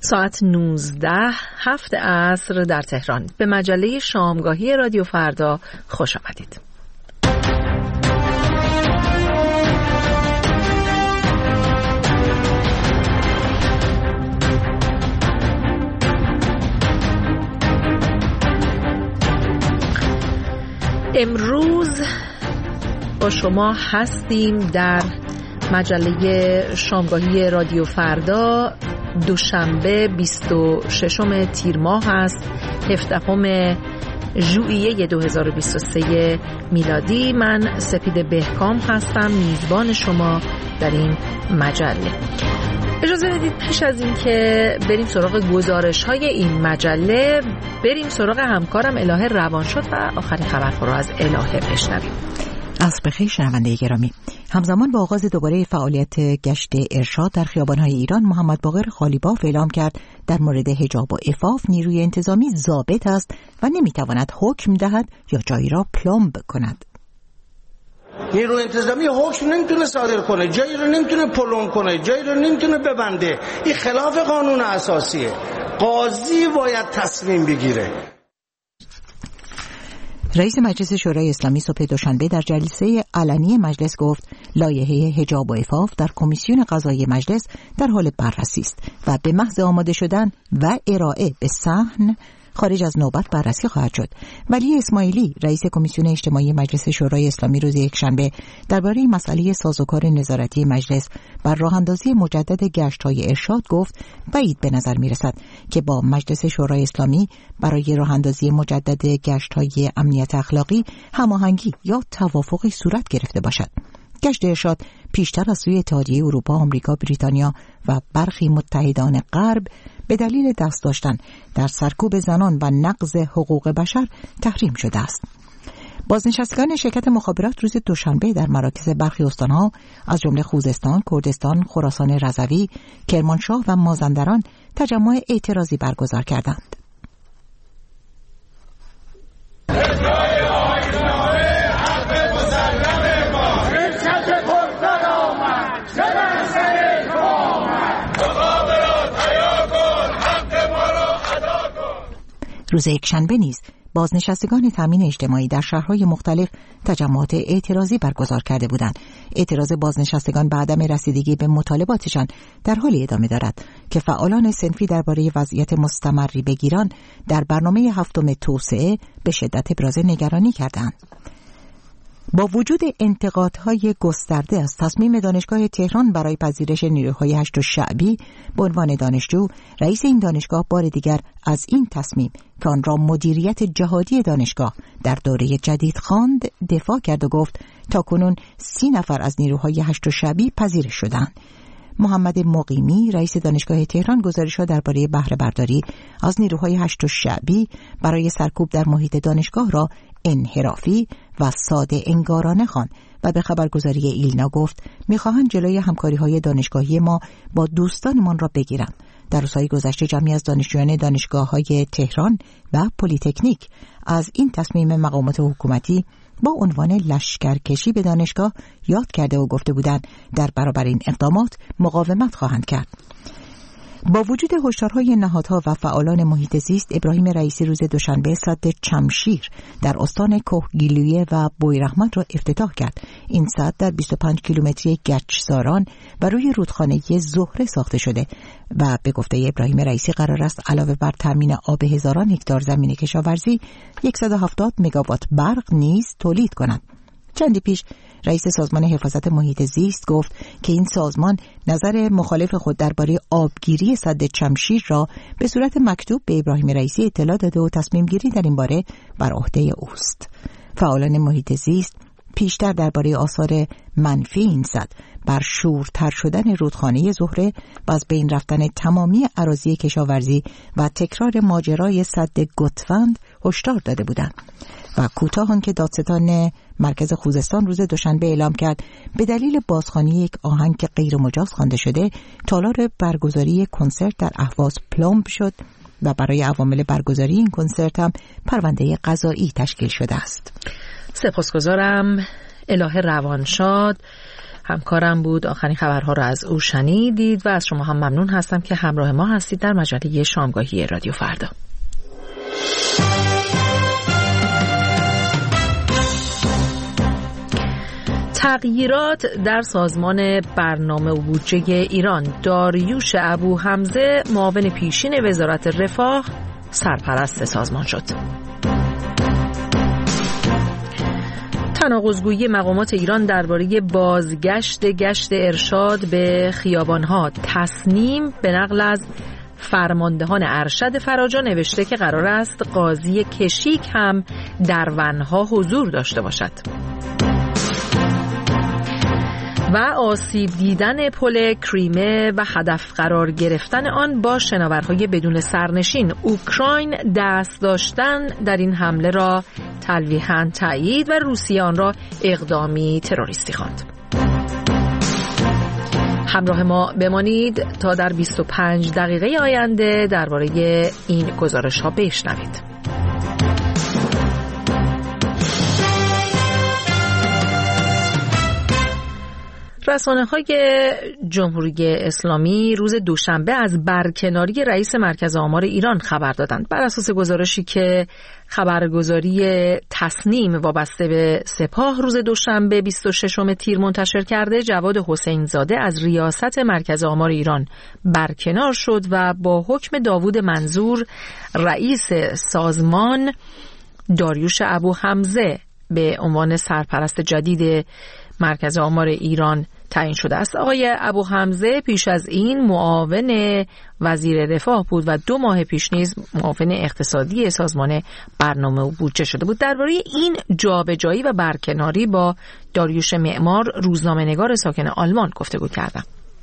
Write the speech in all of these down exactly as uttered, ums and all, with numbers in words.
ساعت نوزده هفت عصر در تهران. به مجله شامگاهی رادیو فردا خوش آمدید. امروز با شما هستیم در مجله شامگاهی رادیو فردا. دوشنبه بیست و ششم تیر ماه است، هفدهم ژوئیه دو هزار و بیست و سه میلادی. من سپید بهکام هستم، میزبان شما در این مجله. اجازه بدید پیش از این که بریم سراغ گزارش های این مجله، بریم سراغ همکارم الهه روانشاد و آخرین خبرها را از الهه بشنویم. عصر بخیر شنونده گرامی. همزمان با آغاز دوباره فعالیت گشت ارشاد در خیابان‌های ایران، محمد باقر خالیباف اعلام کرد در مورد حجاب و عفاف نیروی انتظامی ضابط است و نمیتواند حکم دهد یا جایی را پلمب کند. نیروی انتظامی حکم نمیتونه صادر کنه، جایی رو نمیتونه پلم کنه، جایی رو نمیتونه ببنده. این خلاف قانون اساسیه. قاضی باید تصمیم بگیره. رئیس مجلس شورای اسلامی صبح دوشنبه در جلسه علنی مجلس گفت لایحه حجاب و عفاف در کمیسیون قضایی مجلس در حال بررسی است و به محض آماده شدن و ارائه به صحن خارج از نوبت بررسی خواهد شد. ولی اسماعیلی رئیس کمیسیون اجتماعی مجلس شورای اسلامی روز یکشنبه درباره مسئله سازوکار نظارتی مجلس بر راه اندازی مجدد گشت‌های ارشاد گفت بعید به نظر می‌رسد که با مجلس شورای اسلامی برای راه اندازی مجدد گشت‌های امنیت اخلاقی هماهنگی یا توافقی صورت گرفته باشد. گشت ارشاد پیشتر از سوی اتحادیه اروپا، آمریکا، بریتانیا و برخی متحدان غرب به دلیل دست داشتن در سرکوب زنان و نقض حقوق بشر تحریم شده است. بازنشستگان شرکت مخابرات روز دوشنبه در مراکز برخی استانها از جمله خوزستان، کردستان، خراسان رضوی، کرمانشاه و مازندران تجمع اعتراضی برگزار کردند. روز یکشنبه نیز بازنشستگان تامین اجتماعی در شهرهای مختلف تجمعات اعتراضی برگزار کرده بودند. اعتراض بازنشستگان به عدم رسیدگی به مطالباتشان در حالی ادامه دارد که فعالان صنفی درباره وضعیت مستمری به گیلان در برنامه هفتم توسعه به شدت ابراز نگرانی کردند. با وجود انتقادهای گسترده از تصمیم دانشگاه تهران برای پذیرش نیروهای هشت شعبی به عنوان دانشجو، رئیس این دانشگاه بار دیگر از این تصمیم که آن را مدیریت جهادی دانشگاه در دوره جدید خواند دفاع کرد و گفت تاکنون سی نفر از نیروهای هشت شعبی پذیرش شدند. محمد مقیمی رئیس دانشگاه تهران گزارش‌ها درباره بهره برداری از نیروهای هشت شعبی برای سرکوب در محیط دانشگاه را انحرافی و ساده انگارانه خواند و به خبرگزاری ایلنا گفت می‌خواهند جلوی همکاری‌های دانشگاهی ما با دوستانمان را بگیرند. در روزهای گذشته جمعی از دانشجویان دانشگاه‌های تهران و پلی‌تکنیک از این تصمیم مقامات حکومتی با عنوان لشکرکشی به دانشگاه یاد کرده و گفته بودند در برابر این اقدامات مقاومت خواهند کرد. با وجود هشدارهای نهادها و فعالان محیط زیست، ابراهیم رئیسی روز دوشنبه سد چمشیر در استان کهگیلویه و بویراحمد را افتتاح کرد. این سد در بیست و پنج کیلومتری گچساران و روی رودخانه زهره ساخته شده و به گفته ابراهیم رئیسی قرار است علاوه بر تامین آب هزاران هکتار زمین کشاورزی، صد و هفتاد مگاوات برق نیز تولید کند. چندی پیش رئیس سازمان حفاظت محیط زیست گفت که این سازمان نظر مخالف خود درباره آبگیری سد چمشیر را به صورت مکتوب به ابراهیم رئیسی اطلاع داده و تصمیم گیری در این باره بر عهده اوست. فعالان محیط زیست پیشتر درباره آثار منفی این سد بر شورتر شدن رودخانه زهره و از بین رفتن تمامی اراضی کشاورزی و تکرار ماجرای سد گوتفند هشدار داده بودند. و کوتاه آن که دادستان مرکز خوزستان روز دوشنبه اعلام کرد به دلیل بازخوانی یک آهنگ که غیر مجاز خوانده شده تالار برگزاری کنسرت در اهواز پلمب شد و برای عوامل برگزاری این کنسرت هم پرونده قضایی تشکیل شده است. سپاسگزارم الهه روانشاد. همکارم بود. آخرین خبرها را از او شنیدید و از شما هم ممنون هستم که همراه ما هستید در مجله شامگاهی رادیو فردا. تغییرات در سازمان برنامه و بودجه ایران. داریوش ابوحمزه معاون پیشین وزارت رفاه سرپرست سازمان شد. تناقض‌گویی مقامات ایران درباره بازگشت گشت ارشاد به خیابان‌ها. تصنیم به نقل از فرماندهان ارشد فراجا نوشته که قرار است قاضی کشیک هم در ونها حضور داشته باشد. و آسیب دیدن پل کریمه و هدف قرار گرفتن آن با شناورهای بدون سرنشین. اوکراین دست داشتن در این حمله را تلویحاً تایید و روسیه آن را اقدامی تروریستی خواند. همراه ما بمانید تا در بیست و پنج دقیقه آینده درباره این گزارش ها بشنوید. رسانه‌های جمهوری اسلامی روز دوشنبه از برکناری رئیس مرکز آمار ایران خبر دادند. بر اساس گزارشی که خبرگزاری تصنیم وابسته به سپاه روز دوشنبه بیست و ششم تیر منتشر کرده، جواد حسین زاده از ریاست مرکز آمار ایران برکنار شد و با حکم داوود منظور رئیس سازمان داریوش ابوحمزه به عنوان سرپرست جدید مرکز آمار ایران تعیین شده است. آقای ابوحمزه پیش از این معاون وزیر رفاه بود و دو ماه پیش نیز معاون اقتصادی سازمان برنامه و بودجه شده بود. درباره این جابجایی و برکناری با داریوش معمار، روزنامه‌نگار ساکن آلمان، گفتگو کردم.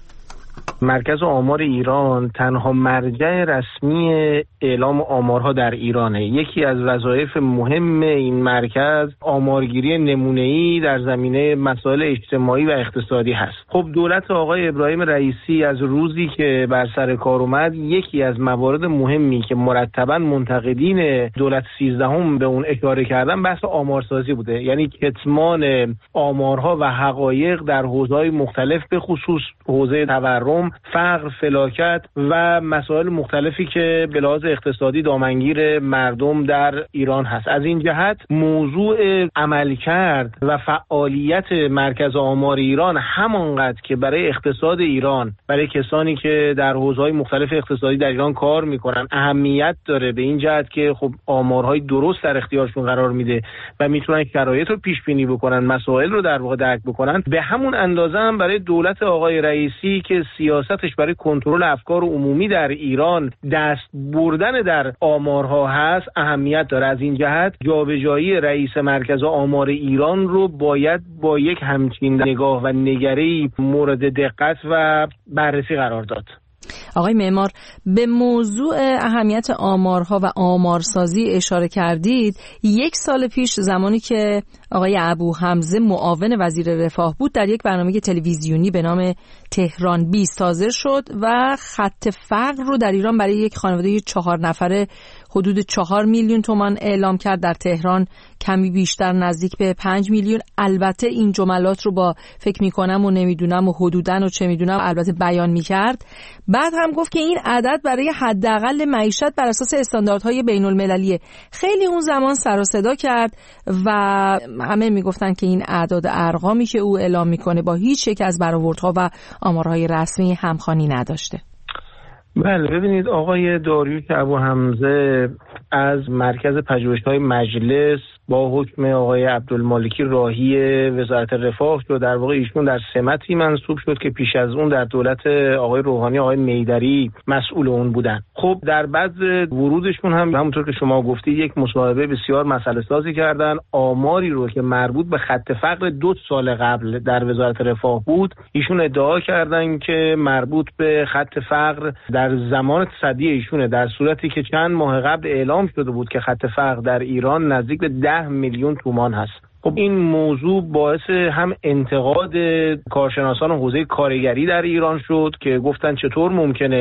مرکز آمار ایران تنها مرجع رسمی اعلام آمارها در ایرانه. یکی از وظایف مهم این مرکز آمارگیری نمونه‌ای در زمینه مسائل اجتماعی و اقتصادی هست. خب دولت آقای ابراهیم رئیسی از روزی که بر سر کار اومد، یکی از موارد مهمی که مرتباً منتقدین دولت سیزدهم به اون اشاره کردن بحث آمارسازی بوده، یعنی کتمان آمارها و حقایق در حوزه‌های مختلف، به خصوص حوزه تورم، فقر، فلاکت و مسائل مختلفی که به لحاظ اقتصادی دامنگیر مردم در ایران هست. از این جهت موضوع عملکرد و فعالیت مرکز آمار ایران همانقدر که برای اقتصاد ایران، برای کسانی که در حوزه‌های مختلف اقتصادی در ایران کار میکنن اهمیت داره، به این جهت که خب آمارهای درست در اختیارشون قرار میده و میتونن شرایط رو پیش بینی بکنن، مسائل رو در واقع درک بکنن، به همون اندازه هم برای دولت آقای رئیسی که سیاستش برای کنترل افکار عمومی در ایران دست بردن در آمارها هست اهمیت داره. از این جهت جابجایی رئیس مرکز آمار ایران رو باید با یک همچین نگاه و نگری مورد دقت و بررسی قرار داد. آقای معمار، به موضوع اهمیت آمارها و آمارسازی اشاره کردید. یک سال پیش زمانی که آقای ابوحمزه معاون وزیر رفاه بود، در یک برنامه تلویزیونی به نام تهران بیست حاضر شد و خط فقر رو در ایران برای یک خانواده چهار نفره حدود چهار میلیون تومان اعلام کرد. در تهران کمی بیشتر، نزدیک به پنج میلیون. البته این جملات رو با فکر میکنم و نمیدونم و حدودن و چه میدونم البته بیان میکرد. بعد هم گفت که این عدد برای حداقل معیشت بر اساس استانداردهای بین المللیه. خیلی اون زمان سر و صدا کرد و همه میگفتن که این اعداد ارقامی که او اعلام میکنه با هیچ یک از برآوردها و آمارهای رسمی همخوانی نداشته. بله، ببینید آقای داریوش ابوحمزه از مرکز پژوهش‌های مجلس با حکم آقای عبدالمالکی راهی وزارت رفاه شد. در واقع ایشون در سمتی منصوب شد که پیش از اون در دولت آقای روحانی آقای میدری مسئول اون بودن. خب در بعد ورودشون هم همونطور که شما گفتید یک مصاحبه بسیار مسئله سازی کردن. آماری رو که مربوط به خط فقر دو سال قبل در وزارت رفاه بود، ایشون ادعا کردن که مربوط به خط فقر در زمان تصدی ایشونه، در صورتی که چند ماه قبل اعلام شده بود که خط فقر در ایران نزدیک به ده میلیون تومان هست. خب این موضوع باعث هم انتقاد کارشناسان حوزه کارگری در ایران شد که گفتن چطور ممکنه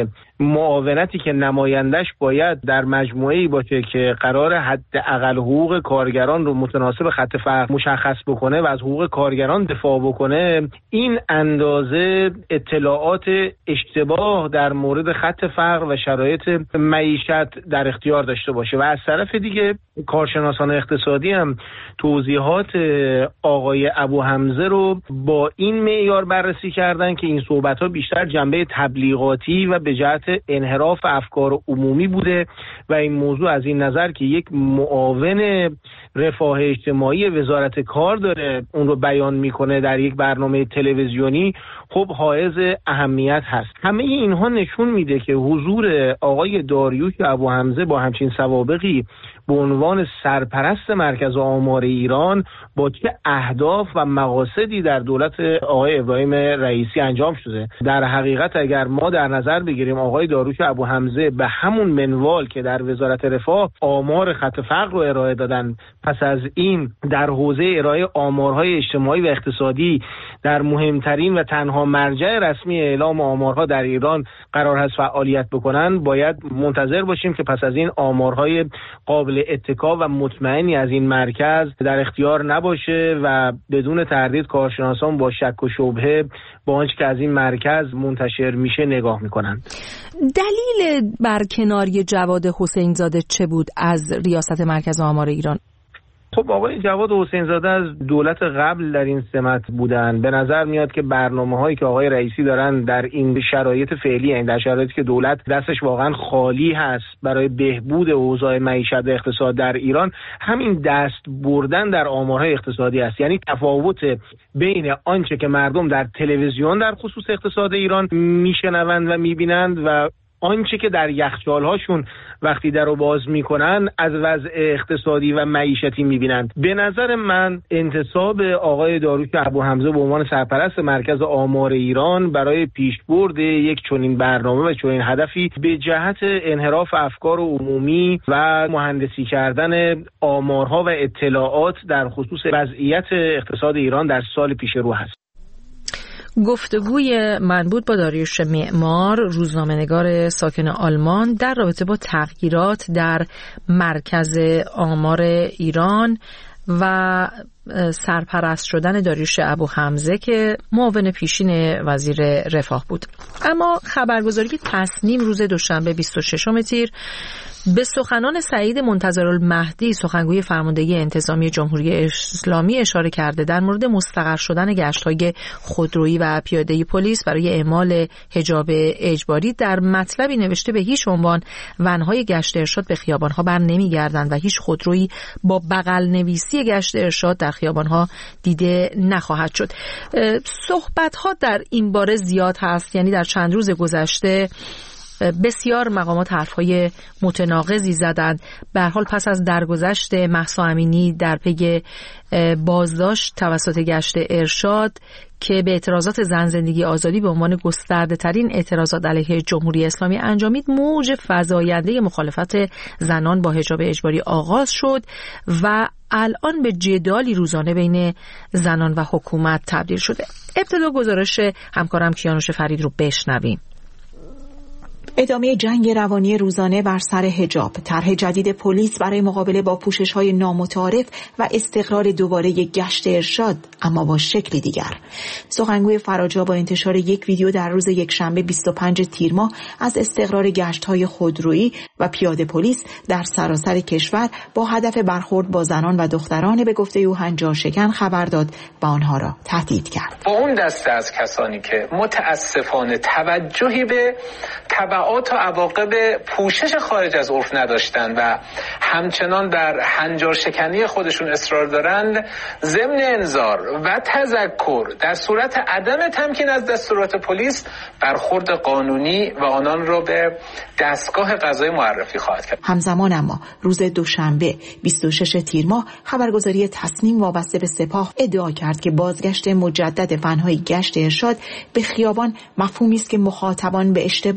معاونتی که نمایندش باید در مجموعه‌ای باشه که قرار حداقل حقوق کارگران رو متناسب خط فقر مشخص بکنه و از حقوق کارگران دفاع بکنه، این اندازه اطلاعات اشتباه در مورد خط فقر و شرایط معیشت در اختیار داشته باشه. و از طرف دیگه کارشناسان اقتصادی هم توضیحات آقای ابوحمزه رو با این معیار بررسی کردن که این صحبت‌ها بیشتر جنبه تبلیغاتی و به جهت انحراف افکار عمومی بوده و این موضوع از این نظر که یک معاون رفاه اجتماعی وزارت کار داره اون رو بیان میکنه در یک برنامه تلویزیونی، خب حائز اهمیت هست. همه اینها نشون میده که حضور آقای داریوش ابوحمزه با همچین سوابقی به عنوان سرپرست مرکز آمار ایران با چه اهداف و مقاصدی در دولت آقای ابراهیم رئیسی انجام شده. در حقیقت اگر ما در نظر بگیریم آقای داریوش ابوحمزه به همون منوال که در وزارت رفاه آمار خط فقر رو ارائه دادن، پس از این در حوزه ارائه آمارهای اجتماعی و اقتصادی در مهمترین و تنها مرجع رسمی اعلام آمارها در ایران قرار هست فعالیت بکنن، باید منتظر باشیم که پس از این آمارهای قابل اتکا و مطمئنی از این مرکز در اختیار نباشه و بدون تردید کارشناسان با شک و شبهه با آنچه که از این مرکز منتشر میشه نگاه میکنن. دلیل برکناری جواد حسین زاده چه بود از ریاست مرکز آمار ایران؟ خب آقای جواد حسین زاده از دولت قبل در این سمت بودن. به نظر میاد که برنامه‌هایی که آقای رئیسی دارن در این شرایط فعلی، یعنی در شرایطی که دولت دستش واقعا خالی هست برای بهبود اوضاع معیشت و اقتصاد در ایران، همین دست بردن در آمارهای اقتصادی است. یعنی تفاوت بین آنچه که مردم در تلویزیون در خصوص اقتصاد ایران میشنوند و میبینند و آنچه که در یخچال‌هاشون وقتی در رو باز میکنن از وضع اقتصادی و معیشتی میبینند. به نظر من انتصاب آقای داریوش ابوحمزه به عنوان سرپرست مرکز آمار ایران برای پیشبرد یک چنین برنامه و چنین هدفی به جهت انحراف افکار عمومی و مهندسی کردن آمارها و اطلاعات در خصوص وضعیت اقتصاد ایران در سال پیش رو هست. گفتگوی من بود با داریوش معمار، روزنامه‌نگار ساکن آلمان، در رابطه با تغییرات در مرکز آمار ایران و سرپرست شدن داریوش ابوحمزه که معاون پیشین وزیر رفاه بود. اما خبرگزاری تصنیم روز دوشنبه بیست و ششم تیر به سخنان سعید منتظرالمهدی، سخنگوی فرماندهی انتظامی جمهوری اسلامی، اشاره کرده در مورد مستقر شدن گشت‌های خودرویی و پیاده‌ای پلیس برای اعمال حجاب اجباری در مطلبی نوشته به هیچ عنوان ونهای گشت ارشاد به خیابان‌ها بر نمی‌گردند و هیچ خودرویی با بغل نویسی گشت ارشاد در خیابان‌ها دیده نخواهد شد. صحبت‌ها در این باره زیاد هست، یعنی در چند روز گذشته بسیار مقامات حرفهای متناقضی زدند. به هر حال پس از درگذشت مهسا امینی در پی بازداشت توسط گشت ارشاد که به اعتراضات زن زندگی آزادی به عنوان گسترده ترین اعتراضات علیه جمهوری اسلامی انجامید، موج فزاینده مخالفت زنان با حجاب اجباری آغاز شد و الان به جدالی روزانه بین زنان و حکومت تبدیل شده. ابتدا گزارش همکارم کیانوش فرید رو بشنویم. ادامه جنگ روانی روزانه بر سر حجاب، طرح جدید پلیس برای مقابله با پوشش‌های نامتعارف و استقرار دوباره گشت ارشاد اما با شکلی دیگر. سخنگوی فراجا با انتشار یک ویدیو در روز یکشنبه بیست و پنجم تیر ماه از استقرار گشت‌های خودرویی و پیاده پلیس در سراسر کشور با هدف برخورد با زنان و دختران به گفته او هنجار شکن خبر داد و آنها را تهدید کرد. با اون دسته از کسانی که متاسفانه توجهی به تبعات و عواقب پوشش خارج از عرف نداشتن و همچنان در هنجار شکنی خودشون اصرار دارند، ضمن انذار و تذکر در صورت عدم تمکین از دستورات پلیس برخورد قانونی و آنان را به دستگاه قضایی معرفی خواهد کرد. همزمان اما روز دوشنبه بیست و ششم تیر ماه خبرگزاری تصنیم وابسته به سپاه ادعا کرد که بازگشت مجدد فنهای گشت ارشاد به خیابان مفهومی است که مخاطبان به اشتباه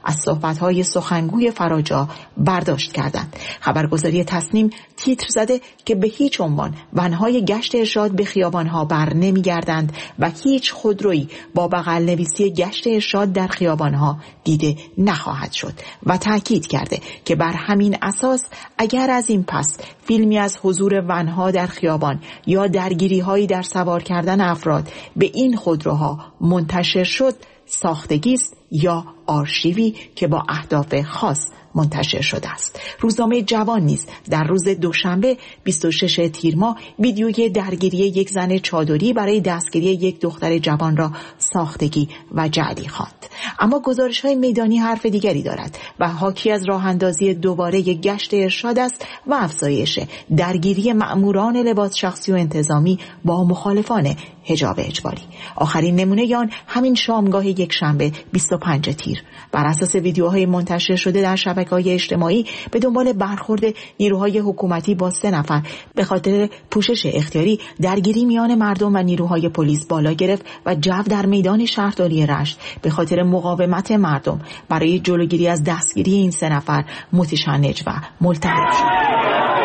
از صحبت‌های سخنگوی فراجا برداشت کردند. خبرگزاری تصنیم تیتر زده که به هیچ عنوان ونهای گشت ارشاد به خیابان‌ها بر نمی‌گردند و هیچ خودرویی با بغل نویسی گشت ارشاد در خیابان‌ها دیده نخواهد شد و تأکید کرده که بر همین اساس اگر از این پس فیلمی از حضور ونها در خیابان یا درگیری‌هایی در سوار کردن افراد به این خودروها منتشر شد، ساختگی است یا آرشیوی که با اهداف خاص منتشر شده است. روزنامه جوان نیز در روز دوشنبه بیست و ششم تیر ماه ویدیوی درگیری یک زن چادری برای دستگیری یک دختر جوان را ساختگی و جعلی خواند. اما گزارش‌های میدانی حرف دیگری دارد و حاکی از راه اندازی دوباره گشت ارشاد است و افزایش درگیری مأموران لباس شخصی و انتظامی با مخالفان حجاب اجباری. آخرین نمونه آن همین شامگاه یک شنبه بیست و پنجم تیر بر اساس ویدیوهای منتشر شده در شبکه‌های اجتماعی به دنبال برخورد نیروهای حکومتی با سه نفر به خاطر پوشش اختیاری درگیری میان مردم و نیروهای پلیس بالا گرفت و جو در میدان شهرداری رشت به خاطر مقاومت مردم برای جلوگیری از دستگیری این سه نفر متشنج و ملتهب شد.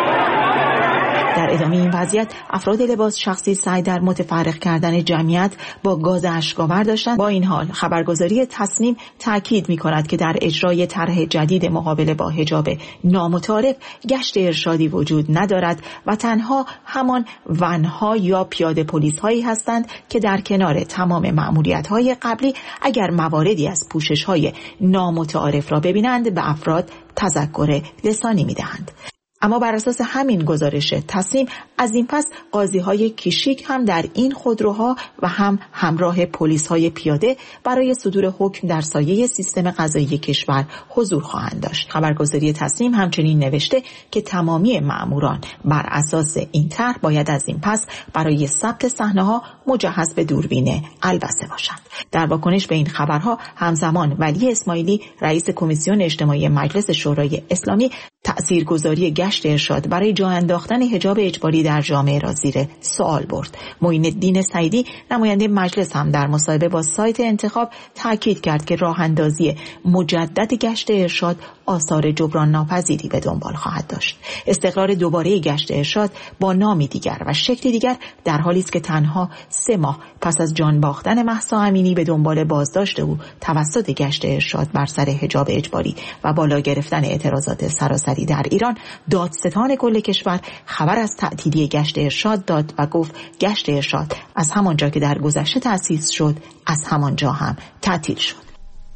در ادامه این وضعیت افراد لباس شخصی سعی در متفرق کردن جمعیت با گاز اشک‌آور داشتند. با این حال خبرگزاری تصنیم تاکید می‌کند که در اجرای طرح جدید مقابله با حجاب نامتعارف گشت ارشادی وجود ندارد و تنها همان ونها یا پیاده پلیس‌هایی هستند که در کنار تمام مأموریت‌های قبلی اگر مواردی از پوشش‌های نامتعارف را ببینند به افراد تذکر لسانی می‌دهند. اما بر اساس همین گزارش تصنیم از این پس قاضی‌های کشیک هم در این خودروها و هم همراه پلیس‌های پیاده برای صدور حکم در سایه سیستم قضایی کشور حضور خواهند داشت. خبرگزاری تصنیم همچنین نوشته که تمامی مأموران بر اساس این طرح باید از این پس برای ثبت صحنه‌ها مجهز به دوربین البسه باشند. در واکنش به این خبرها همزمان ولی اسماعیلی رئیس کمیسیون اجتماعی مجلس شورای اسلامی تأثیرگذاری گشت ارشاد برای جا انداختن حجاب اجباری در جامعه را زیر سوال برد. معین الدین سعیدی نماینده مجلس هم در مصاحبه با سایت انتخاب تاکید کرد که راه اندازی مجدد گشت ارشاد آثار جبران ناپذیری به دنبال خواهد داشت. استقرار دوباره گشت ارشاد با نامی دیگر و شکلی دیگر در حالی است که تنها سه ماه پس از جان باختن مهسا امینی به دنبال بازداشت او توسط گشت ارشاد بر سر حجاب اجباری و بالا گرفتن اعتراضات سراسری در ایران، دادستان کل کشور خبر از تعطیلی گشت ارشاد داد و گفت گشت ارشاد از همانجا که در گذشته تأسیس شد از همانجا هم تعطیل شد.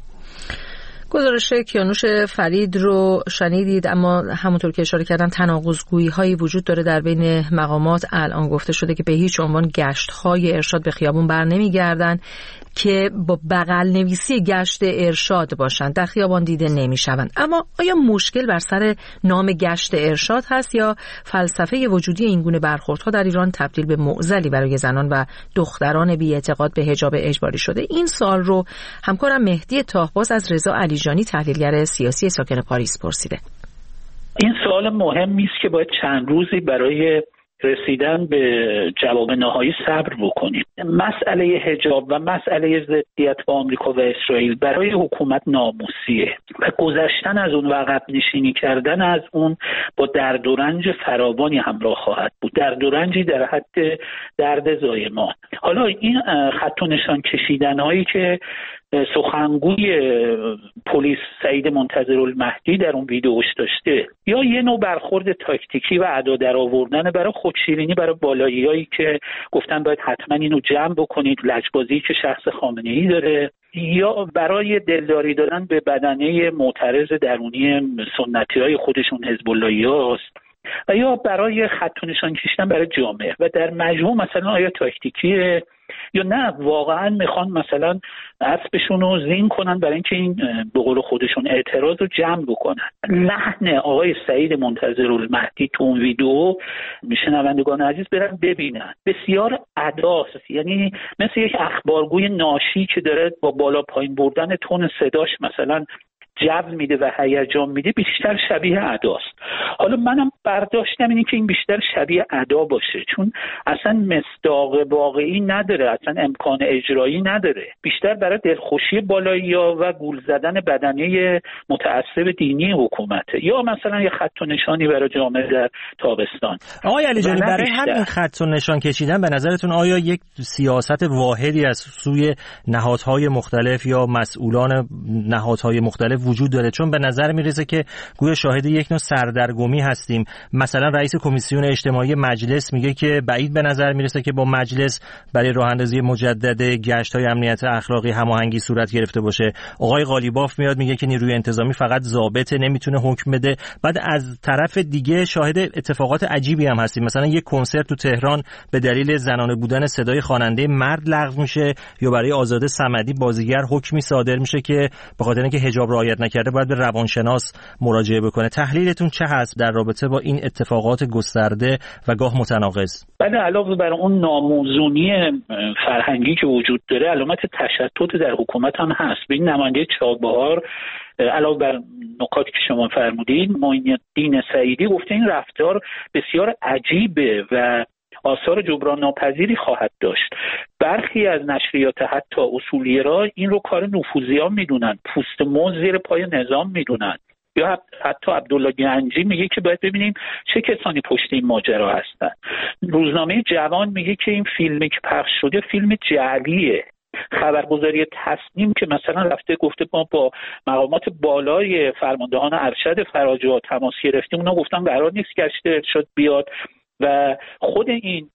گزارش کیانوش فرید رو شنیدید، اما همونطور که اشاره کردن تناقض‌گویی هایی وجود داره در بین مقامات. الان گفته شده که به هیچ عنوان گشت های ارشاد به خیابون بر نمیگردن که با بغل نویسی گشت ارشاد باشند، در خیابان دیده نمیشوند. اما آیا مشکل بر سر نام گشت ارشاد هست یا فلسفه وجودی این گونه برخوردها در ایران تبدیل به معضلی برای زنان و دختران بی‌اعتقاد به حجاب اجباری شده؟ این سوال رو همکارم مهدی تاهباز از رضا علیجانی تحلیلگر سیاسی ساکن پاریس پرسیده. این سوال مهمی است که باید چند روزی برای رسیدن به جواب نهایی صبر بکنیم. مسئله حجاب و مسئله ضدیت با آمریکا و اسرائیل برای حکومت ناموسیه و گذشتن از اون و عقب نشینی کردن از اون با درد و رنج فراوانی همراه خواهد بود، درد و رنجی در حد درد زایمان. حالا این خط و نشان کشیدن هایی که سخنگوی پلیس سعید منتظرالمهدی در اون ویدیوش داشته یا یه نوع برخورد تاکتیکی و ادا در آوردن برای خودشیرینی برای بالاییایی که گفتن باید حتما اینو جمع بکنید، لجبازی که شخص خامنه‌ای داره، یا برای دلداری دادن به بدنه معترض درونی سنتی‌های خودشون حزب اللهی‌هاست و یا برای خط و نشان کشیدن برای جامعه و در مجموع مثلا آیا تاکتیکیه یا نه واقعا میخوان مثلا اسبشون رو زین کنن برای اینکه این به قول خودشون اعتراض رو جمع بکنن. لحن آقای سعید منتظرالمهدی تو اون ویدیو شنوندگان عزیز برن ببینن، بسیار اداست، یعنی مثل یک اخبارگوی ناشی که داره با بالا پایین بردن تون صداش مثلا جو میده و هیجان میده، بیشتر شبیه اداست. حالا منم برداشتم اینه که این بیشتر شبیه ادا باشه، چون اصلا مصداق واقعی نداره، اصلا امکان اجرایی نداره، بیشتر برای دلخوشی بالایی‌ها و گول زدن بدنه متعصب دینی حکومته، یا مثلا یه خط و نشانی برای جامعه در تابستان. آقای علیجانی، برای همین خط و نشان کشیدن به نظرتون آیا یک سیاست واحدی از سوی نهادهای مختلف یا مسئولان نهادهای مختلف وجود داره؟ چون به نظر میرسه که گویا شاهد یک نوع سردرگمی هستیم. مثلا رئیس کمیسیون اجتماعی مجلس میگه که بعید به نظر میرسه که با مجلس برای راه اندازی مجدد گشت‌های امنیت اخلاقی هماهنگی صورت گرفته باشه. آقای قالیباف میاد میگه که نیروی انتظامی فقط ضابطه، نمیتونه حکم بده. بعد از طرف دیگه شاهد اتفاقات عجیبی هم هستیم، مثلا یک کنسرت تو تهران به دلیل زنانه بودن صدای خواننده مرد لغو میشه، یا برای آزاده صمدی بازیگر حکمی صادر میشه که به خاطر اینکه حجاب رعایت نکرده باید به روانشناس مراجعه بکنه. تحلیلتون چه هست در رابطه با این اتفاقات گسترده و گاه متناقض؟ بله، علاوه بر اون ناموزونی فرهنگی که وجود داره، علامت تشتت در حکومت هم هست. به این نماینده چابهار علاوه بر نکاتی که شما فرمودین، معین‌الدین سعیدی گفته این رفتار بسیار عجیبه و آثار جبران ناپذیری خواهد داشت. برخی از نشریات حتی اصولی‌گرا این رو کار نفوذیان میدونن، پوست موز زیر پای نظام میدونن. یا حتی عبدالله گنجی میگه که باید ببینیم چه کسانی پشت این ماجرا هستن. روزنامه جوان میگه که این فیلمی که پخش شده فیلم جعلیه. خبرگزاری تصنیم که مثلا رفته گفته ما با مقامات بالای فرماندهان ارشد فراجعات تماس گرفتیم، اونا گفتن قرار نیست گشت ارشاد بیاد و خود این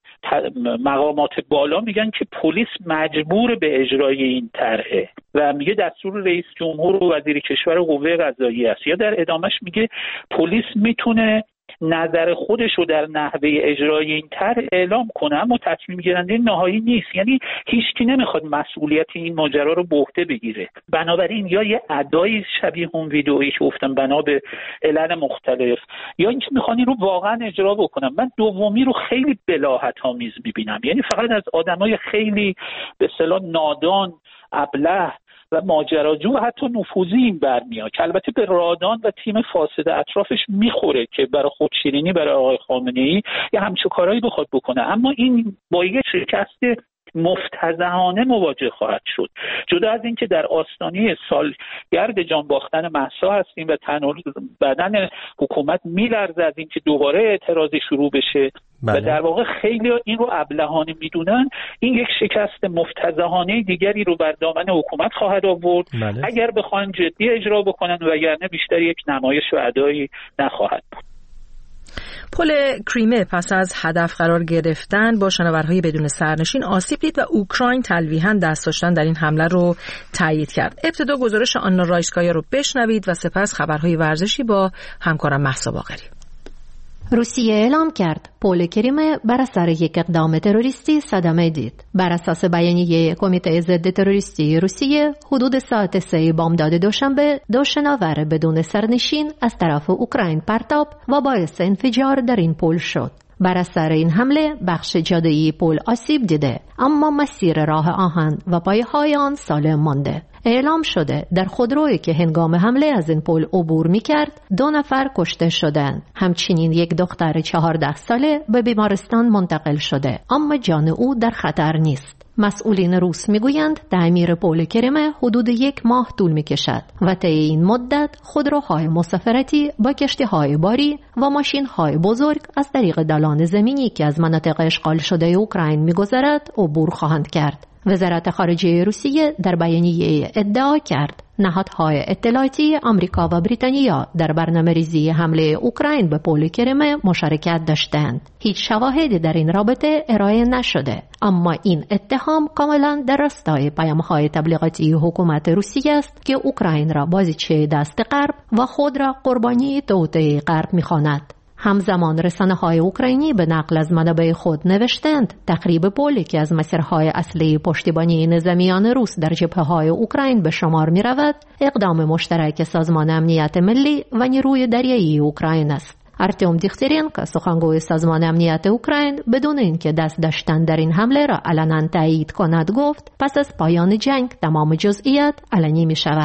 مقامات بالا میگن که پلیس مجبور به اجرای این طرحه و میگه دستور رئیس جمهور و وزیر کشور و قوه قضاییه است. یا در ادامش میگه پلیس میتونه نظر خودش رو در نحوه اجرای این طرح اعلام کنه اما تصمیم گیرنده نهایی نیست. یعنی هیچکی نمیخواد مسئولیت این ماجرا رو به عهده بگیره. بنابراین یا یه ادای شبیه اون ویدئویی که گفتم بنا به علل مختلف، یا اینکه میخوان این رو واقعا اجرا بکنن. من دومی رو خیلی بلاهت‌آمیز میبینم، یعنی فقط از آدمای خیلی به اصطلاح نادان، ابله و ماجراجو و حتی نفوذی این برمیاد که البته به رادان و تیم فاسد اطرافش میخوره که برای خودشیرینی برای آقای خامنه‌ای یه همچه کارهایی بخواد بکنه، اما این با یک شکست مفتضحانه مواجه خواهد شد. جدا از این که در آستانه سالگرد جان باختن مهسا هستیم و تن بدن حکومت میلرزه از این که دوباره اعتراضی شروع بشه. بله. و در واقع خیلی این رو ابلهانه میدونن. این یک شکست مفتضحانه دیگری رو بر دامن حکومت خواهد آورد. بله. اگر بخوان جدی اجرا بکنن، وگرنه بیشتر یک نمایش و ادایی نخواهد بود. پل کریمه پس از هدف قرار گرفتن با شناورهای بدون سرنشین آسیب دید و اوکراین تلویحاً دست داشتن در این حمله رو تایید کرد. ابتدا گزارش آنا رایسکایا رو بشنوید و سپس خبرهای ورزشی با همکارم مهسا باقری. روسیه اعلام کرد پل کریمه بر اثر یک اقدام تروریستی صدمه دید. بر اساس بیانیه کمیته ضد تروریستی روسیه، حدود ساعت سه بامداد دوشنبه دو شناور بدون سرنشین از طرف اوکراین پرتاب و باعث انفجار در این پل شد. بر اثر این حمله بخش جاده‌ای پل آسیب دیده، اما مسیر راه آهن و پایه‌های آن سالم مانده. اعلام شده در خودرویی که هنگام حمله از این پل عبور می‌کرد دو نفر کشته شدند. همچنین یک دختر چهارده ساله به بیمارستان منتقل شده، اما جان او در خطر نیست. مسئولین روس میگویند تعمیر پل کریمه حدود یک ماه طول میکشد و طی این مدت خودروهای مسافرتی با کشتی‌های باری و ماشین‌های بزرگ از طریق دالان زمینی که از مناطق اشغال شده اوکراین میگذرد عبور خواهند کرد. وزارت خارجه روسیه در بیانیه ادعا کرد نهادهای اطلاعاتی آمریکا و بریتانیا در برنامه‌ریزی حمله اوکراین به پل کریمه مشارکت داشتند. هیچ شواهدی در این رابطه ارائه نشده، اما این اتهام کاملا در راستای پیام‌های تبلیغاتی حکومت روسیه است که اوکراین را بازیچه دست غرب و خود را قربانی توطئه غرب می‌خواند. همزمان رسانه‌های اوکراینی به نقل از منابع خود نوشتند تخریب پلی که از مسیرهای اصلی پشتیبانی نظامیان روس در جبهه‌های اوکراین به شمار می‌رود، اقدام مشترک سازمان امنیت ملی و نیروی دریایی اوکراین است. ارتیم دیخترینکو، سخنگوی سازمان امنیت اوکراین، بدون اینکه دست داشتن در این حمله را علنا تایید کند گفت پس از پایان جنگ تمام جزئیات علنی می‌شود.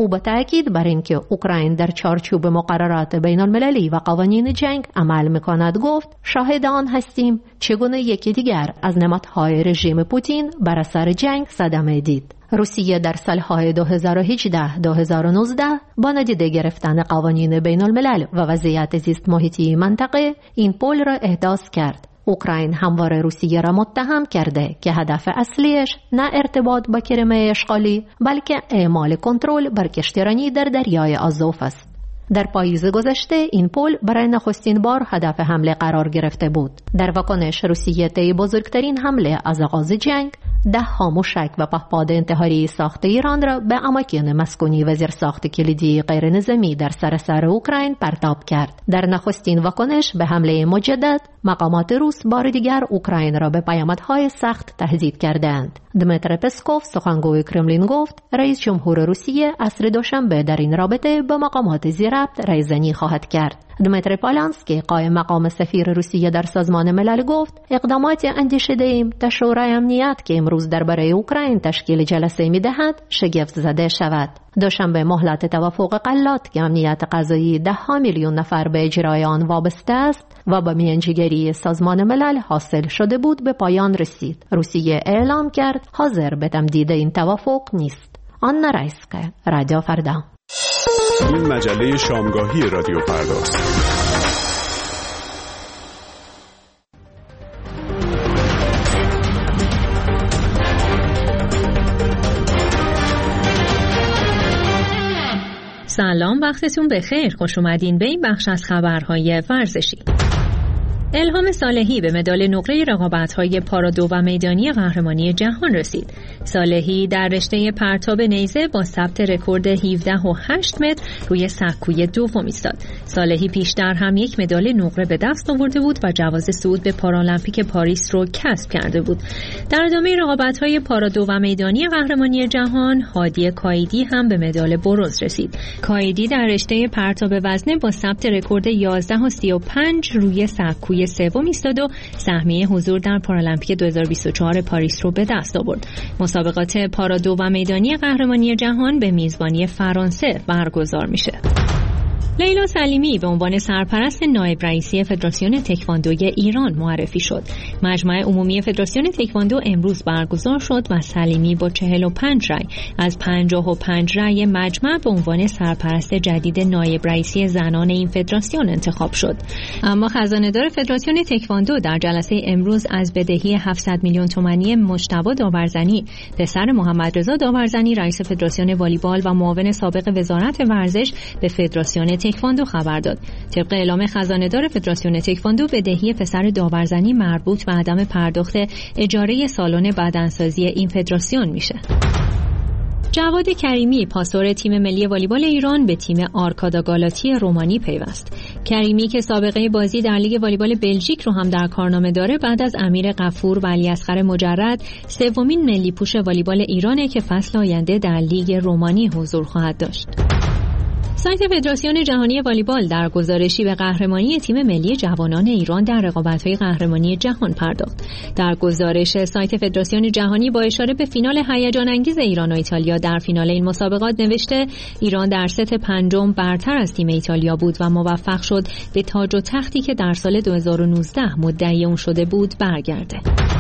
او با تأکید بر اینکه اوکراین در چارچوب مقررات بین المللی و قوانین جنگ عمل می‌کند گفت شاهد آن هستیم چگونه یکی دیگر از نمادهای رژیم پوتین بر اثر جنگ صدمه دید. روسیه در سالهای دو هزار و هجده دو هزار و نوزده با نادیده گرفتن قوانین بین الملل و وضعیت زیست محیطی منطقه این پل را احداث کرد. اوکراین همواره روسیه را متهم کرده که هدف اصلیش نه ارتباط با کریمه اشغالی بلکه اعمال کنترل بر کشتیرانی در دریای آزوف است. در پاییز گذشته این پل برای نخستین بار هدف حمله قرار گرفته بود. در واکنش روسیه طی بزرگترین حمله از آغاز جنگ ده ها موشک و پهپاد انتحاری ساخت ایران را به اماکن مسکونی و زیرساخت کلیدی غیر نظامی در سراسر اوکراین پرتاب کرد. در نخستین واکنش به حمله مجدد مقامات روس بار دیگر اوکراین را به پیامدهای سخت تهدید کردند. دمیتر پسکوف سخنگوی کرملین گفت رئیس جمهور روسیه عصر دوشنبه در این رابطه به مقامات ذی-ربط رایزنی خواهد کرد. دمیتری پالانسکی قائم مقام سفیر روسیه در سازمان ملل گفت اقدامات اندیشیده ایم تا شورای امنیت که امروز درباره اوکراین تشکیل جلسه می‌دهد شگفت زده شود. دوشنبه مهلت توافق غلات که امنیت غذایی ده ها میلیون نفر به اجرای آن وابسته است و با میانجیگری سازمان ملل حاصل شده بود به پایان رسید. روسیه اعلام کرد حاضر به تمدید این توافق نیست. آن رایسکه، رادیو فردا. این مجله شامگاهی رادیو فرداست. سلام، وقتتون بخیر. خوش اومدین به این بخش از خبرهای ورزشی. الهام صالحی به مدال نقره رقابت‌های پارادو و میدانی قهرمانی جهان رسید. صالحی در رشته پرتاب نیزه با ثبت رکورد هفده و هشت متر روی سکوی دوم ایستاد. صالحی پیشتر هم یک مدال نقره به دست آورده بود و جواز صعود به پارالمپیک پاریس رو کسب کرده بود. در ادامه رقابت‌های پارادو و میدانی قهرمانی جهان، هادی کایدی هم به مدال برنز رسید. کایدی در رشته پرتاب وزنه با ثبت رکورد یازده و سی و پنج روی سکوی سوم ایستاد و سهمیه حضور در پارالمپیک دو هزار و بیست و چهار پاریس رو به دست آورد. مسابقات پارادو و میدانی قهرمانی جهان به میزبانی فرانسه برگزار میشه. لیلا سلیمی به عنوان سرپرست نایب رئیسی فدراسیون تکواندوی ایران معرفی شد. مجمع عمومی فدراسیون تکواندو امروز برگزار شد و سلیمی با چهل و پنج رأی از پنجاه و پنج رأی مجمع به عنوان سرپرست جدید نایب رئیسی زنان این فدراسیون انتخاب شد. اما خزانه‌دار فدراسیون تکواندو در جلسه امروز از بدهی هفتصد میلیون تومانی مجتبی داورزنی، پسر محمد رضا داورزنی رئیس فدراسیون والیبال و معاون سابق وزارت ورزش، به فدراسیون تکواندو خبر داد. طبق اعلام خزانه‌دار فدراسیون تکواندو بدهی پسر داورزنی مربوط به عدم پرداخت اجاره سالن بدنسازی این فدراسیون میشه. جواد کریمی پاسور تیم ملی والیبال ایران به تیم آرکادا گالاتی رومانی پیوست. کریمی که سابقه بازی در لیگ والیبال بلژیک رو هم در کارنامه داره، بعد از امیر غفور و علیاصغر مجرد سومین ملی پوش والیبال ایرانه که فصل آینده در لیگ رومانی حضور خواهد داشت. سایت فدراسیون جهانی والیبال در گزارشی به قهرمانی تیم ملی جوانان ایران در رقابت‌های قهرمانی جهان پرداخت. در گزارش سایت فدراسیون جهانی با اشاره به فینال هیجان انگیز ایران و ایتالیا در فینال این مسابقات نوشته ایران در ست پنجم برتر از تیم ایتالیا بود و موفق شد به تاج و تختی که در سال دو هزار و نوزده مدعی اون شده بود برگرده.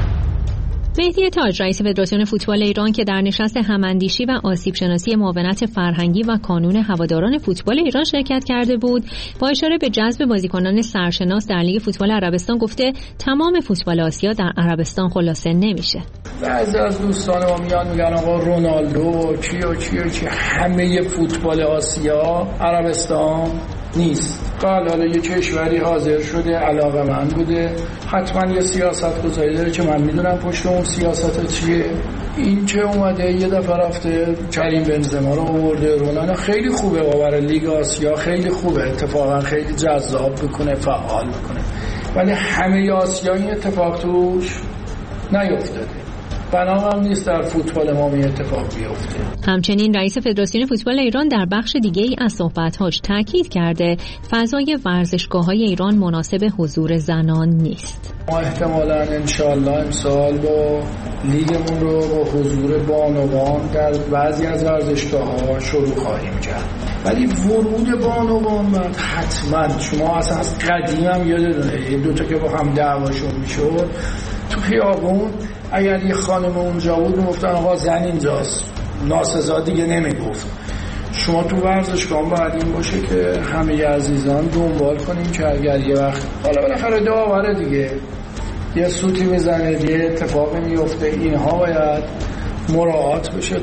مهدی تاج رئیس فدراسیون فوتبال ایران که در نشست هماندیشی و آسیب شناسی معاونت فرهنگی و کانون هواداران فوتبال ایران شرکت کرده بود، با اشاره به جذب بازیکنان سرشناس در لیگ فوتبال عربستان گفته تمام فوتبال آسیا در عربستان خلاصه نمیشه. بعضی از دوستان ما میان میگن آقا رونالدو چی و چی و چی، همه فوتبال آسیا عربستان نیست. قال حالا یه کشوری حاضر شده علاقه‌مند بوده، حتما یه سیاست گذاری داره که من میدونم پشت اون سیاست چیه. این که اومده یه دفعه رفته کریم بنزما رو آورده، رونالدو خیلی خوبه و برای لیگ آسیا خیلی خوبه، اتفاقا خیلی جذاب بکنه، فعال بکنه، ولی همه آسیا این اتفاق توش نیفتاده. بنابراین نیست در فوتبال ما می اتفاق بیفته. همچنین رئیس فدراسیون فوتبال ایران در بخش دیگه‌ای از صحبت‌هاش تاکید کرده فضای ورزشگاه‌های ایران مناسب حضور زنان نیست. ما احتمالاً انشالله امسال با لیگمون رو با حضور بانوان در بعضی از ورزشگاه‌ها شروع خواهیم کرد. ولی ورود بانوان من حتما شما اصلا از قدیم هم یادتونه دو تا که با هم دعواشون میشد تو خیابون اگر یه خانم اونجا بود میگفتن آقا زن اینجاست، ناسزا دیگه نمیگفت. شما تو ورزشگاه باید این باشه که همه عزیزان دنبال کنیم که اگر یه وقت حالا بالاخره داوره دیگه یه سوتی میزنه یه اتفاقی میفته اینها باید مراعات بشه.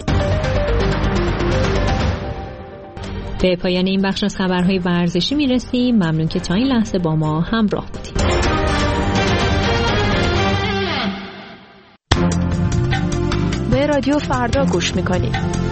به پایان این بخش از خبرهای ورزشی میرسیم. ممنون که تا این لحظه با ما همراه بودید. به رادیو فردا گوش میکنید.